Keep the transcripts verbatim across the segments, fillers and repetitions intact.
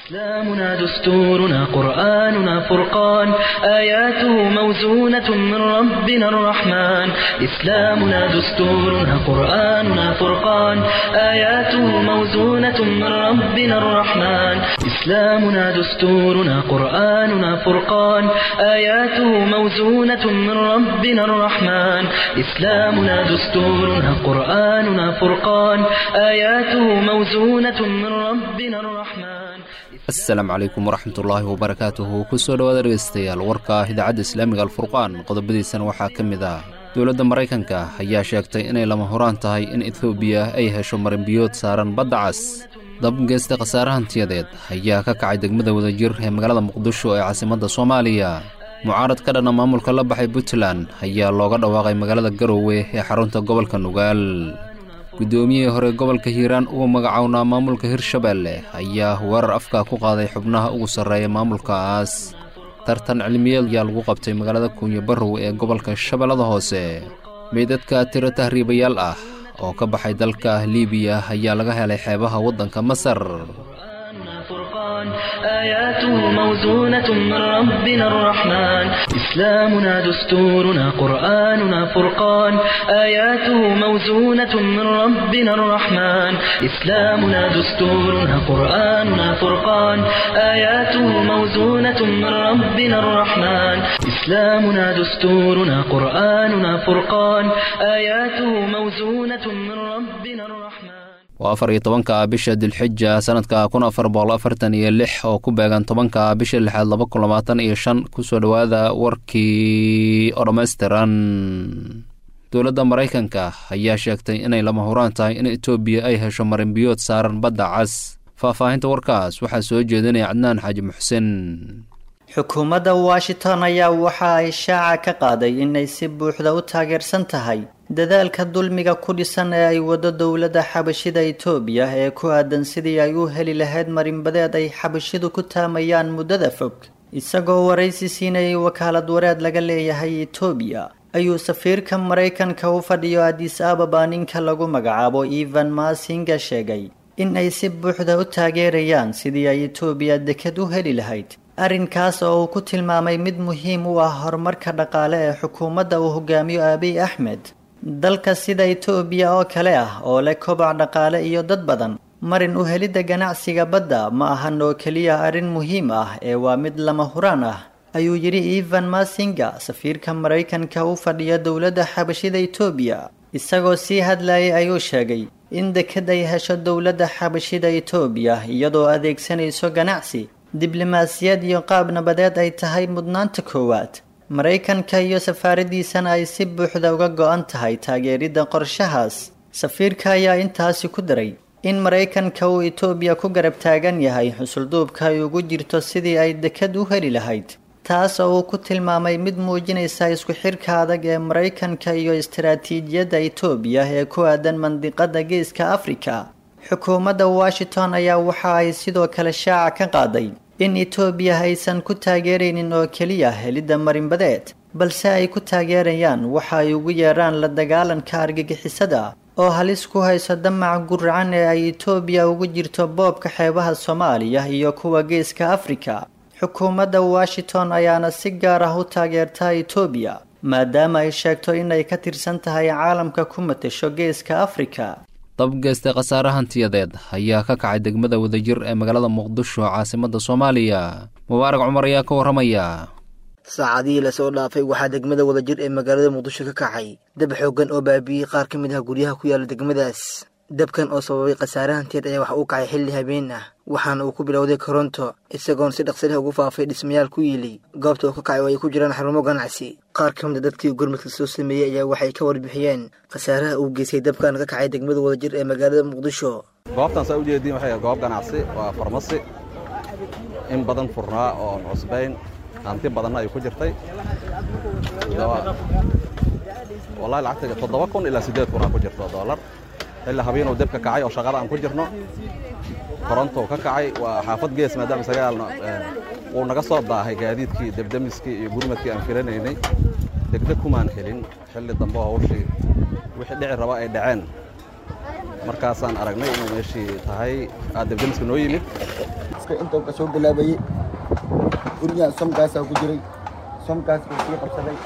إسلامنا دستورنا قرآننا فرقان آياته موزونة من ربنا الرحمن إسلامنا دستورنا قرآننا فرقان آياته موزونة من ربنا الرحمن إسلامنا دستورنا قرآننا فرقان آياته موزونة من ربنا الرحمن إسلامنا دستورنا قرآننا فرقان آياته موزونة من ربنا الرحمن السلام عليكم ورحمة الله وبركاته kusoo dhawaada dhegeystayaal warka idaacadda islaamiga alfurqaan qodobadiisana waxaa ka mid ah dowladda Mareykanka ayaa sheegtay inay lama huraan tahay in Ethiopia ay hesho marinbiyood saaran badda cas dab geesta khasaarahantiyadeed ayaa ka kacay degmada wadajir ee magaalada Muqdisho ee caasimadda Soomaaliya mucaarad ka dhana maamulka la baxay Puntland ayaa looga dhawaaqay magaalada Garowe ee xarunta gobolka Nugaal gudoomiyaha hore gobolka Hiiraan uu magacaawna maamulka Hirshabeelle ayaa weerar afka ku qaaday xubnaha ugu sareeya maamulkaas tartan cilmiyeed ayaa lagu qabtay magaalada Kunya Barrow ee gobolka Shabeellada Hoose meedadka tiro tahriibayaal ah oo ka baxay dalka Liibiya ayaa laga helay xeebaha waddanka Masar آياته موزونة من ربنا الرحمن إسلامنا دستورنا قرآننا فرقان آياته موزونة من ربنا الرحمن إسلامنا دستورنا قرآننا فرقان آياته موزونة من ربنا الرحمن إسلامنا دستورنا قرآننا فرقان آياته موزونة من ربنا الرحمن وأفر يطبنك بشة الحجة سنة كون أفر بال أفرتن يلح أو كوباغان طبنك بشة الحال لبكو لماتن إيشان كسو دواذا وركي أرمستران دولة مريكانكا هيا شاكتين إني لما هوران تاي إن إتوبيا أي هشو مرنبيوت سارن بدا عز فافاهنت وركاس وحا سو جيدني عدنان حاج محسن xukuumadda Washington ayaa waxa ay shaaca ka qaaday inay si buuxda u taageersan tahay dadaalka dulmiga ku dhisan ee ay wado dawladda Xabashida Itoobiya ee ku aadan sidii ay u heli lahayd marinbadeed ay Xabashidu ku taamayaan muddada fog isagoo waraysi siinay wakaalad wareed laga leeyahay Itoobiya ayuu safiirka Mareykanka u fadhiyo Addis Ababa ninka lagu magacaabo Evan Masinga sheegay in ay si buuxda u taageerayaan sidii ay Itoobiya deked u heli lahayd arrinkaas oo uu ku tilmaamay mid muhiim u ah horumarka dhaqaale ee xukuumadda uu hogaamiyo Abiy Ahmed dalka sida Itoobiya oo kale ah oo leh kobac dhaqaale iyo dad badan marin u helidda ganacsiga badda ma ahan oo kaliya arrin muhiim ah ee waa mid lama huraan ah ayuu yiri Evan Masinga safiirka Mareykanka u fadhiya dawladda Xabashida Itoobiya isagoo si hadlayay ayuu sheegay in deked ay hesho dawladda Xabashida Itoobiya iyadoo adeegsanayso ganacsi diblomaasiyad iyo qaab nabadeed ay tahay mudnaanta koowaad Mareykanka iyo safaaradiisana ay si buuxda uga go'an tahay taageeridda qorshahaas safiirka ayaa intaasi ku daray in Mareykanka uu Itoobiya ku garab taagan yahay xusulduubka ay ugu jirto sidii ay deked u heli lahayd taas oo uu ku tilmaamay mid muujinaysa isku xirka adag ee Mareykanka iyo istiraatiijiyadda Itoobiya ee ku aadan mandiqada Geeska Afrika xukuumadda Washington ayaa waxa ay sidoo kale shaaca ka qaaday in Itoobiya aysan ku taageeraynin oo kaliya helidda marinbadeed balse ay ku taageerayaan waxa ay ugu yeeraan la dagaalanka argagixisada oo halis ku hayso damac gurcan ee ay Itoobiya ugu jirto boobka xeebaha Soomaaliya iyo kuwa Geeska Afrika xukuumadda Washington ayaana si gaar ah u taageertaa Itoobiya maadaama ay sheegto inay ka tirsan tahay caalamka ku matasho Geeska Afrika dab geesta khasaarahantiyadeed ayaa ka kacay degmada wadajir ee magaalada Muqdisho caasimadda Soomaaliya Mubaarak Cumar ayaa ka waramaya saacadii la soo dhaafay waxa degmada wadajir ee magaalada Muqdisho ka kacay dab xooggan oo baabiyay qaar ka mid ah guryaha ku yaala degmadaas dabkan oo sababay khasaarahantiyadeed ayaa waxa uu kacay xilli habeen ah waxaana uu ku bilowday koronto isagoon si dhaqso leh ugu faafay dhismayaal ku yiilay goobta uu ka kacay oo ay ku jiraan xarumo ganacsi qaar ka mid ah dadkii gurmadka soo sameeyay ayaa waxay ka warbixiyeen khasaaraha uu geystay dabkan ka kacay degmada wadajir ee magaalada Muqdisho goobtan soo jeedin waxay goob ganacsi waa farmasi in badan furnaa oo cusbayn hanti badan ay ku jirtay wallahi lacagta toddoba kun ilaa siddeed kun ku jirto dollar ilaa habeen uu dabka kacay oo shaqada aan ku jirno koronto ka kacay waa xaafad gees maadaama sagaalna uu naga soo daahay gaadiidkii dabdamiskii iyo gurmadkii aan filanaynay degdeg kumaan helin xilli dambe oo hawshii wixii dhici raba ay dhaceen markaasaan aragnay inuu meeshii tahay dabdamiska noo yimid qofka intuu ka soo bilaabayay gurigaan somkaasaa ku jiray somkaas wuu sii qabsaday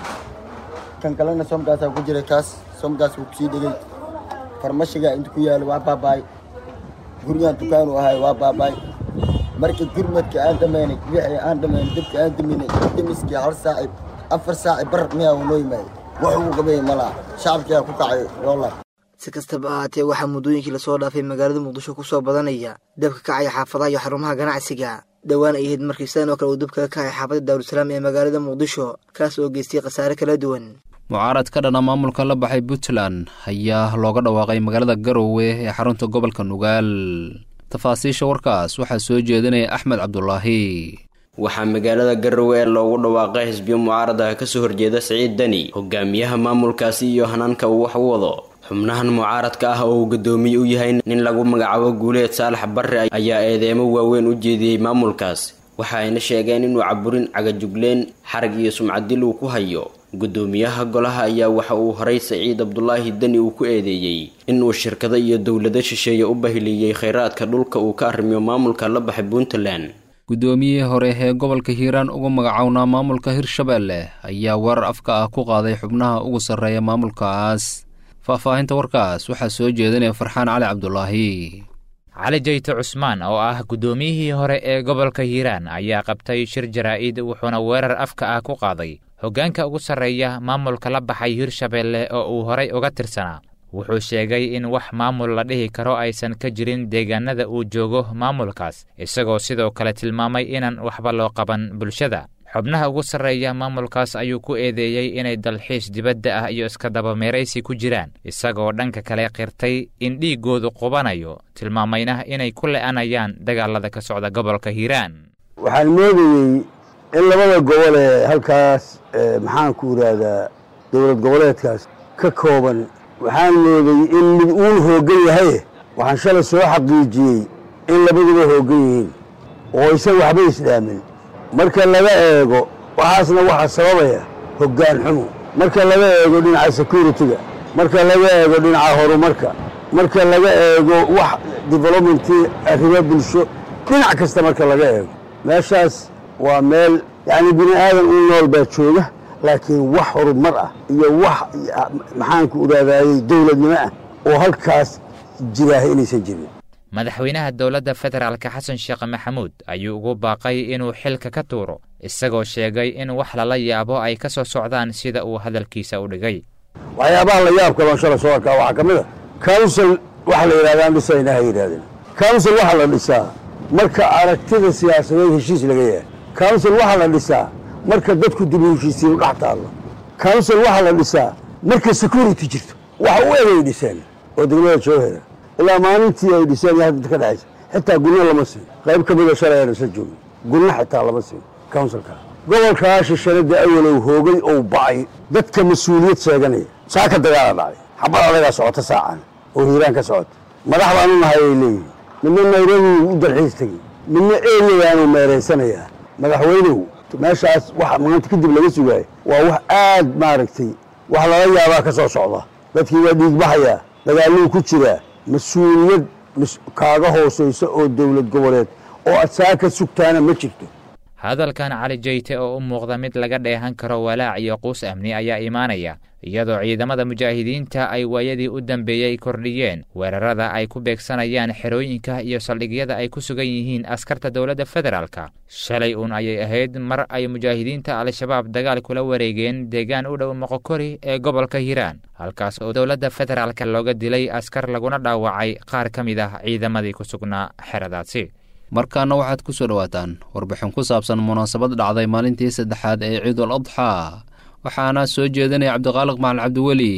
kan kalena somkaasaa ku jiray kaas somkaas wuu kusii dhegay farmashigaa inta ku yaalo waa baabaay gurigaan dukaanu ahay waa baabaay markii gurmadka aan dhammaynay wixii aan dhammaynay dibka aan daminay dimiskii hal saaci afar saaci bar miyaa uu noo yimaaday wax uu qabay malaha shacabkiyaa ku kacay loola si kastaba ahaatee waxaa muddooyinkii lasoo dhaafay magaalada muqdisho ku soo badanaya dabka kacaya xaafadaha iyo xarumaha ganacsiga dhowaan ay ahayd markii sidaan oo kale uu dabka ka kacay xaafadda daarusalaam ee magaalada muqdisho kaas oo geystay khasaare kala duwan mucaarad ka dhana maamulka la baxay puntland ayaa looga dhawaaqay magaalada garowe ee xarunta gobolka nugaal tafaasiisha warkaas waxaa soo jeedinaya axmed cabdulaahi waxaa magaalada garowe ee loogu dhawaaqay xisbiyo mucaaradaha kasoo horjeeda siciid dani hogaamiyaha maamulkaasi iyo hanaanka uu wax u wado xubnahan mucaaradka ah oo uu gadoomiye u yahay nin lagu magacaabo guuleed saalax barre ayaa eedeemo waaweyn u jeediyey maamulkaas waxa ayna sheegeen inuu caburin cagajugleen xarag iyo sumcadil uu ku hayo gudoomiyaha golaha ayaa waxa uu horay siciid cabdulaahi dani uu ku eedeeyey inuu shirkado iyo dowlado shisheeye u bahiliyey kheyraadka dhulka uu ka arrimiyo maamulka la baxay puntland gudoomiyihii hore ee gobolka hiiraan ugu magacownaa maamulka hirshabeelle ayaa weerar afka ah ku qaaday xubnaha ugu sarreeya maamulkaas faahfaahinta warkaas waxaa soo jeedinaya farxaan cali cabdulaahi cali jayte cusmaan oo ah gudoomiyihii hore ee gobolka hiiraan ayaa qabtay shir jaraa'id wuxuuna weerar afka ah ku qaaday hoggaanka ugu sarreeya maamulka la baxay hirshabeelle oo uu horay uga tirsanaa wuxuu sheegay in wax maamul la dhihi karo aysan ka jirin deegaanada uu joogo maamulkaas isagoo sidoo kale tilmaamay inaan waxba loo qaban bulshada xubnaha ugu sarreeya maamulkaas ayuu ku eedeeyey inay dalxiis dibadda ah iyo iska dabameeraysi ku jiraan isagoo dhanka kale qirtay in dhiiggoodu qubanayo tilmaamayna inay ku le'anayaan dagaalada ka socda gobolka hiiraan waxaan moodayey in labada gobol ee halkaas maxaan ku yidhaahdaa dowlad goboleedkaas ka kooban waxaan moodayey in mid uun hooggan yahay waxaan shalay soo xaqiijiyey in labaduba hooggan yihiin oo aysan waxba isdhaamin marka laga eego waxaasna waxaa sababaya hoggaan xumo marka laga eego dhinaca security-ga marka laga eego dhinaca horumarka marka laga eego wax developmentii arrimo bulsho dhinac kasta marka laga eego meeshaas waa meel yacni bini aadan u nool baa jooga laakiin wax horumar ah iyo wax maxaanku idhaahdaayey dowladnimo ah oo halkaas jiraaha inaysan jirin madaxweynaha dowladda federaalka xasan sheekh maxamuud ayuu ugu baaqay inuu xilka ka tuuro isagoo sheegay in wax lala yaabo ay ka soo socdaan sida uu hadalkiisa u dhigay waxyaabaha la yaabka baan shala soo arkaa waxaa ka mid a council waxa la yidhahdaan dhisayna ha yidhahdeen council waxaa la dhisaa marka aragtida siyaasadeed heshiis laga yahay council waxaa la dhisaa marka dadku dib u heshiisiin u dhex taallo council waxaa la dhisaa marka security jirto waxa u egay dhiseen oo degmada jowhera ilaa maalintii ay dhiseen iyo hadda ka dhexaysa xitaa gurno lama siin qayb ka mida shalay aan isla joogin gurno xitaa lama siin councilka gobolkaa shishanada awalow hoogay ou ba'ay dadka mas-uuliyad sheeganaya saa ka dagaala dhacay xabad adagaa socota saacan oo hiiraan ka socota madax baan u nahay ay leeyihin midna nairobi u dalxiis tegey midna eryagaanuu meeraysanayaa madaxweynuhu meeshaas waxa maanta kadib laga sugaayo waa wax aad maaragtay wax lala yaabaa ka soo socda dadkii waa dhiigbaxayaa dagaaluu ku jiraa mas-uuliyad kaaga hoosaysa oo dowlad goboleed oo aad saa ka sugtaana ma jirto hadalkan cali jayte oo u muuqda mid laga dheehan karo walaac iyo quus amni ayaa imaanaya iyadoo ciidamada mujaahidiinta ay waayadii u dambeeyey kordhiyeen weerarada ay ku beegsanayaan xerooyinka iyo saldhigyada ay ku sugan yihiin askarta dowladda federaalka shalay uun ayay ahayd mar ay mujaahidiinta al-shabaab dagaal kula wareegeen deegaan u dhow moqokori ee gobolka hiiraan halkaas oo dowladda federaalka looga dilay askar laguna dhaawacay qaar ka mid ah ciidamadii ku sugnaa xeradaasi markaana waxaad ku soo dhowaataan warbixin ku saabsan munaasabad dhacday maalintii saddexaad ee ciidul adxaa waxaana soo jeedinaya cabdiqaaliq macalin cabdiweli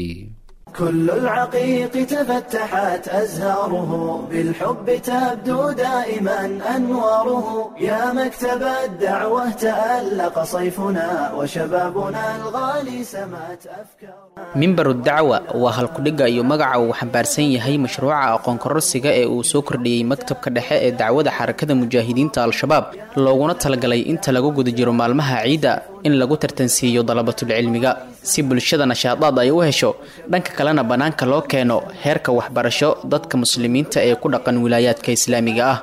كل العقيق تفتحت أزهاره بالحب تبدو دائما أنواره يا مكتب الدعوة تألق صيفنا وشبابنا الغالي سمات أفكار منبر الدعوة وهالكدقة يمقع وحبارسين يهي مشروع أقوان كرسيقة ee soo kordhiyay maktabka dhexe ee dacwada xarakada mujaahidiinta al-shabaab looguna talagalay inta lagu guda jiro maalmaha ciida in lagu tartansiiyo dalabatul cilmiga si bulshada nashaadaad ay u hesho dhanka kalena banaanka loo keeno heerka waxbarasho dadka muslimiinta ee ku dhaqan wilaayaadka islaamiga ah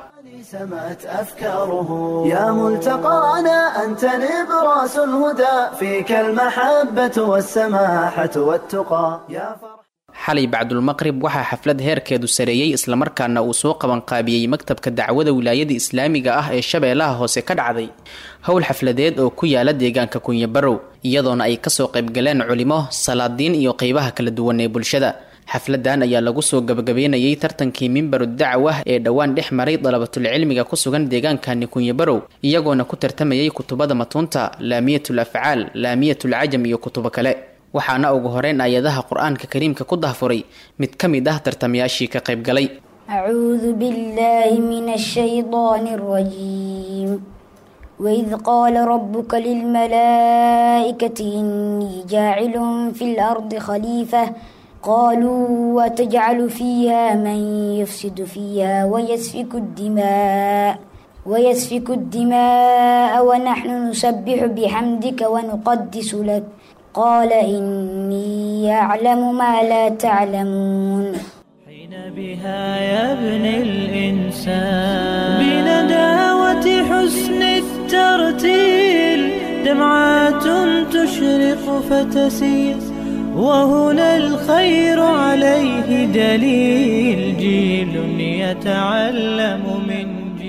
سمت أفكاره يا ملتقانا أنت نبراس الهدى فيك المحبة والسماحة والتقى يا فرح xalay bacdulmaqrib waxaa xaflad heerkeedu sareeyey islamarkaana uu soo qabanqaabiyey maktabka dacwada wilaayada islaamiga ah ee shabeellaha hoose ka dhacday howl xafladeed oo ku yaala deegaanka kunyabarow iyadoona ay kasoo qaybgaleen culimo salaadiin iyo qeybaha kala duwan ee bulshada xafladan ayaa lagu soo gabagabeynayay tartankii mimbaru dacwa ee dhowaan dhex maray dalabatulcilmiga ku sugan deegaankani kunyabarow iyagoona ku tartamayay kutubada matuunta laamiyatul afcaal laamiyatul cajam iyo kutubo kale waxaana ugu horeyn ayadaha qur-aanka kariimka ku dahfuray mid ka mid ah tartamayaashii ka qayb galay أعوذ بالله من الشيطان الرجيم وإذ قال ربك للملائكة إني جاعل في الأرض خليفة قالوا وتجعل فيها من يفسد فيها ويسفك الدماء ويسفك الدماء ونحن نسبح بحمدك ونقدس لك قال إني أعلم ما لا تعلمون حين بها يا ابن الإنسان بنداوة حسن الترتيل دمعات تشرق فتسير وهنا الخير عليه دليل جيل يتعلم من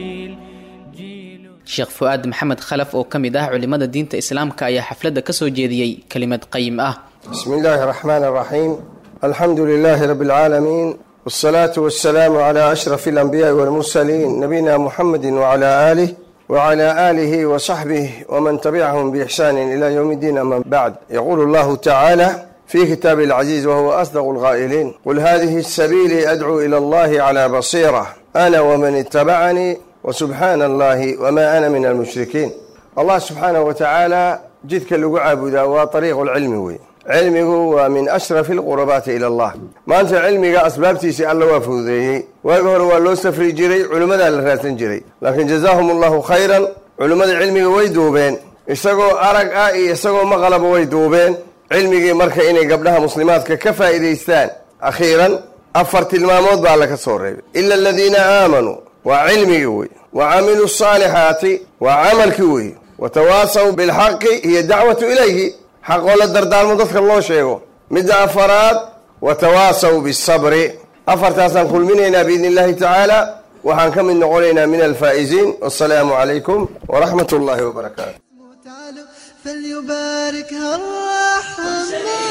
sheekh fu'aad maxamed khalaf oo ka mid ah culimada diinta islaamka ayaa xafladda ka soo jeediyey kelimad qayim ah bismillaahi raxmaani raxiim alxamdu lilaahi rabbi alcaalamiin wassalaatu wassalaamu calaa ashrafi alanbiyaai walmursaliin nabiyina muxamedin wacalaa aalih wacalaa aalihi wasaxbih waman tabicahum biixsaanin ilaa yowmi ddiin ama bacd yaquulu allahu tacaala في كتاب العزيز وهو أصدق القائلين قل هذه السبيل أدعو إلى الله على بصيرة أنا ومن اتبعني وسبحان الله وما أنا من المشركين الله سبحانه وتعالى جدك اللي عبده وطريق العلم وي علمه ومن أشرف القربات إلى الله ما أنت علمك أسبابتي سي الله وفوذيه ويقول والله سفري جري علماء الراتن جري لكن جزاهم الله خيرا علماء علمك ويدوبين يسقوا أرق آئي يسقوا مغلب ويدوبين علمك مركا إني قبلها مسلمات ككفى إذيستان أخيرا أفرت المامود بالك الصوري إلا الذين آمنوا وعلمي وي وعملوا الصالحات وعمل كوي وتواصوا بالحق هي الدعوة إليه حق ولا الدردار مضفك الله شيئا مدى أفراد وتواصوا بالصبر أفرتاسا كل مننا بإذن الله تعالى وحنكم من نقولنا من الفائزين والسلام عليكم ورحمة الله وبركاته فليباركها الرحمن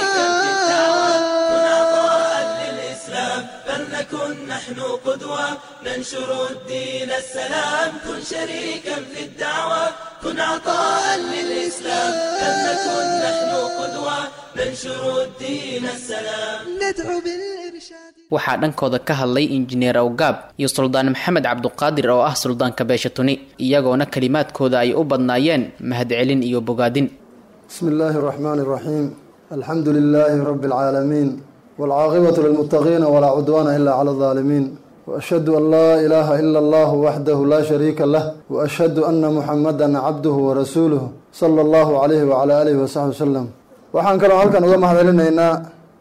فلنكن نحن قدوة ننشر الدين السلام كن شريكا في الدعوة كن عطاء للإسلام فلنكن نحن قدوة ننشر الدين السلام ندعو بالإرشاد waxaa dhankooda ka hadlay injineer awgaab iyo suldaan maxamed cabduqaadir oo ah suldaanka beesha tuni iyagoona kalimaadkooda ay u badnaayeen mahadcelin iyo bogaadin بسم الله الرحمن الرحيم الحمد لله رب العالمين والعاقبة للمتقين ولا عدوان إلا على الظالمين وأشهد أن لا إله إلا الله وحده لا شريك له وأشهد أن محمدا عبده ورسوله صلى الله عليه وعلى آله وصحبه وسلم waxaan kaloo halkan uga mahadcelinaynaa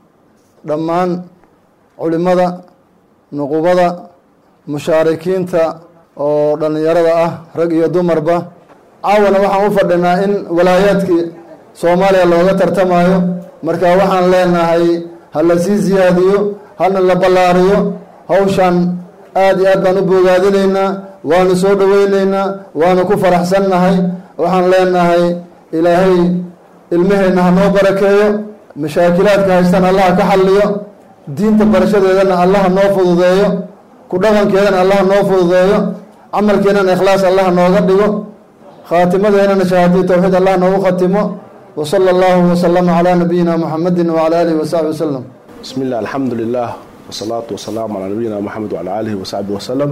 dhammaan culimada nuqubada mushaarikiinta oo dhallinyarada ah rag iyo dumarba caawana waxaan u fadhinaa in walaayaadkii soomaaliya looga tartamayo marka waxaan leenahay ha la sii siyaadiyo hana la ballaariyo hawshan aad iyo aad baan u bogaadinaynaa waanu soo dhaweynaynaa waanu ku faraxsannahay waxaan leenahay ilaahay ilmaheenna ha noo barakeeyo mashaakilaadka haystan allaha ka xalliyo diinta barashadeedana allaha noo fududeeyo ku dhaqankeedana allaha noo fududeeyo camalkeenana ikhlaas allaha nooga dhigo khaatimadeennana shahaadii towxiid allah noogu khatimo وصلى الله وسلم على نبينا محمد وعلى آله وصحبه وسلم بسم الله الحمد لله والصلاة والسلام على نبينا محمد وعلى آله وصحبه وسلم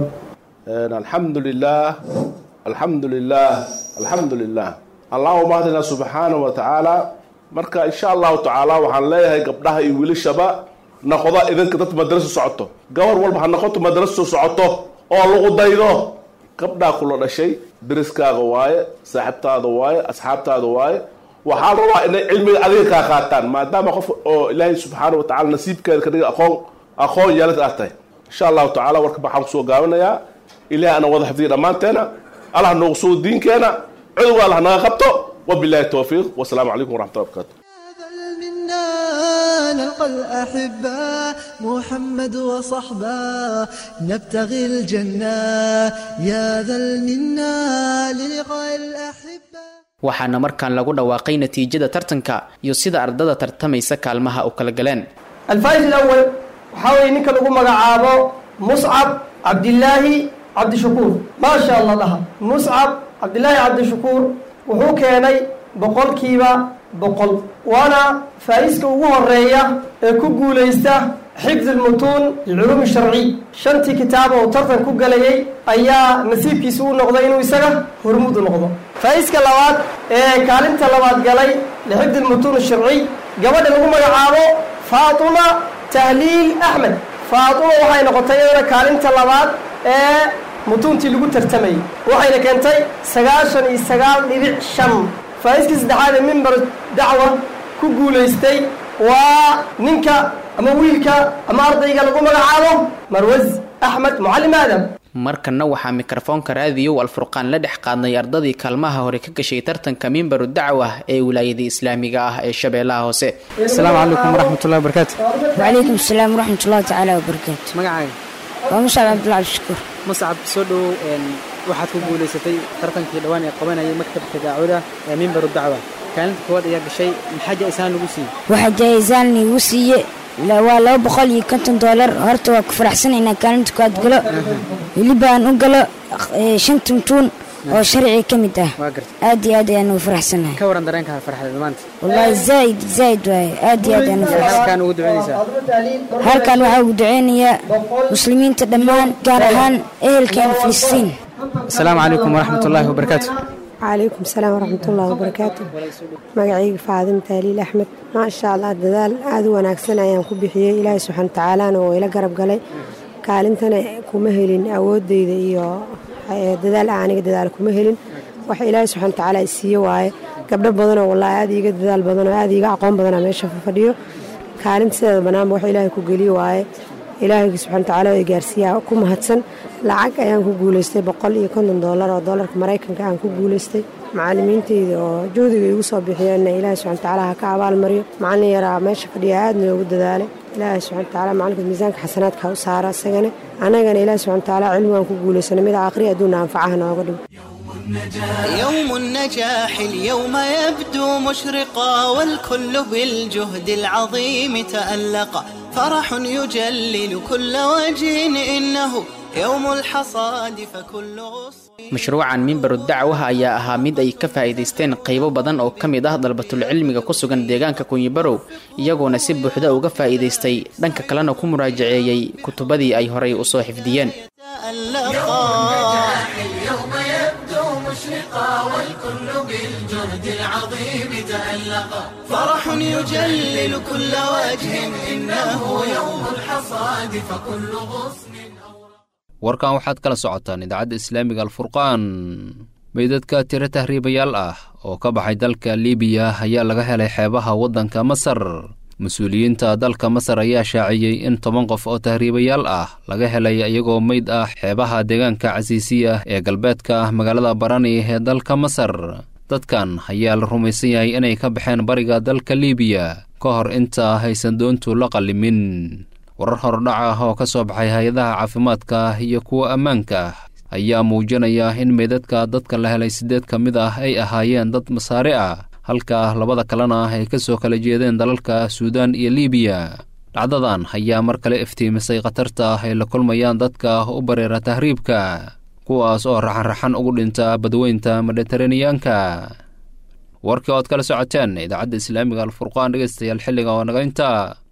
الحمد لله الحمد لله الحمد لله اللهم اهدنا سبحانه وتعالى marka insha Allah ta'ala waxaan leeyahay gabdhaha iyo wiilashaba noqoda idinka dad madraso socoto gawar walba ha noqoto madraso socoto oo lagu daydo gabdhaha kula dhashay dariskaaga waaye saaxiibtaada waaye asxaabtaada waaye waxaan rabaa inay cilmiga adiga kaa qaataan maadaama qof oo ilaahay subxaanahu wa tacaala nasiibkeeda ka dhiga aqoon aqoon yeelad aad tahay insha allahu tacaala warka waxaan kusoo gaabanayaa ilaah ana wada xifdiyo dhammaanteena allah noogu soo diinkeena cudurka allah naga qabto wabillahi tawfiiq wasalaamu calaykum waraxmatullahi wabarakaatu نلقى الأحبة محمد وصحبه نبتغي الجنة يا ذا المنة للقاء الأحبة waxaana markaan lagu dhawaaqay natiijada tartanka iyo sida ardada tartamaysa kaalmaha u kala galeen الفائز الأول وحاول إنك لقوا مقعابه مصعب عبد الله عبد الشكور ما شاء الله لها مصعب عبد الله عبد الشكور وهو كاني بقول كيبا بقول وانا فايزك وهو الرئية كوكو ليسته حفظ المتون العلوم الشرعي شنتي كتابه وطرطن كوكو ليي ايا نسيب كيسو نقضين ويساقه هرمود نقضه فايزك اللوات كالنت اللوات قالي لحفظ المتون الشرعي قبل لقوم يعابو فاطمة تهليل أحمد فاطمة وحي نقطينا كالنت اللوات متونتي لقو ترتمي وحي نكنتي سقاشن يساقال لبع شم فايزك سدحاني منبر دعوة كوكو ليستي وننكا أما ويلكا أما أرضيك لقوم العالم مروز أحمد معلم آدم markana waxaa mikrofoonka raadiyo alfurqaan la dhex qaadnay ardadii kaalmaha hore ka gashay tartanka mimbaru dacwa ee wilaayada islaamiga ah ee shabeellaha hoose asalaamu calaykum waraxmatullahi wabarakaatu wacalaykum asalaam waraxmatullahi tacaala wabarakaatu magacaaga waa muscab cabdullahi cabdishakuur muscab soo dhowow waxaad ku guulaysatay tartankii dhawaan ee qabanayay maktabka daacwada ee mimbaru dacwa kaalinta koowaad ayaa gashay maxaa jaa-isaan lagu siiyey waxaa jaa-isaan lagu siiye waa laba boqol iyo konton doolar horta waa ku faraxsanaynaa kaalinta koowaad galo welibaan u galo shan tuntuun oo sharci ka mid ah aad iyo aad ayaan ugu faraxsanahay ka waran dareenkaada farxadeed maanta wallaahi zaaid zaaid waaye aad iyo aad ayaan ugu faraxsanahay halkaan ugu ducaynaysaa halkaan waxaa ugu ducaynayaa muslimiinta dhammaan gaar ahaan ehelkeena filistiin asalaamu calaykum waraxmatullaahi wabarakaatu وعليكم السلام ورحمة الله وبركاته مقعيق فاضم تهليل أحمد ما شاء الله ددال عادو وناكسنا أيام كبحية إلهي سبحانه وتعالى وإلى قرب قلي كالنتنا كمهلين أود دي دي ددال آنيق ددال كمهلين وح إلهي سبحانه وتعالى السيو واي قبل بدنا والله هذه ددال بدنا هذه عقوم بدنا ماشي في فديو كالنت سيد بنام وح إلهي كقولي واي إلهي سبحانه وتعالى يجارسيا كم هتسن lacag ayaan ku guulaystay boqol iyo konton doolar oo doolarka maraykanka aan ku guulaystay macallimiintayda oo joodiga igu soo bixiyeenna ilaahay subxana watacaala ha ka abaalmariyo macallin yaraa meesha fadhiya aad noogu dadaalay ilaahay subxana watacaala macallinka miisaanka xasanaadka ha u saara isagana annagana ilaahay subxana watacaala cilmigaan ku guulaysana mid aakhiri adduunna anfacaha nooga dhigo يوم النجاح اليوم يبدو مشرقا والكل بالجهد العظيم تألق فرح يجلل كل وجه إنه يوم الحصاد فكل غصن mashruucan mimbaru dacwaha ayaa ahaa mid ay ka faa'iidaysteen qaybo badan oo ka mid ah dalbatul cilmiga ku sugan deegaanka kunyibarow iyagoona si buuxda uga faa'iidaystay dhanka kalena ku muraajaceeyey kutubadii ay horay u soo xifdiyeen والكل بالجهد العظيم تألق فرح يجلل كل وجه إنه يوم الحصاد فكل غصن warkan waxaad kala socotaan idaacadda islaamiga alfurqaan meydadka tiro tahriibayaal ah oo ka baxay dalka liibiya ayaa laga helay xeebaha waddanka masar mas-uuliyiinta dalka masar ayaa shaaciyey in toban qof oo tahriibayaal ah laga helay iyagoo meyd ah xeebaha deegaanka casiisiya ee galbeedka ah magaalada barani ee dalka masar dadkan ayaa la rumaysan yahay inay ka baxeen bariga dalka liibiya ka hor inta haysan doontu la qallimin warar hordhac ah oo ka soo baxay hay-adaha caafimaadka iyo kuwa ammaanka ayaa muujinaya in meydadka dadka la helay siddeed ka mid ah ay ahaayeen dad masaare ah halka labada kalena ay ka soo kala jeedeen dalalka suudaan iyo liibiya dhacdadan ayaa mar kale iftiimisay khatarta ay la kulmayaan dadka u bareera tahriibka kuwaas oo raxan-raxan ugu dhinta badweynta mediteraneyaanka warkii ood kala socoteen idaacadda islaamiga alfurqaan dhegaystayaal xilliga oo naga intaa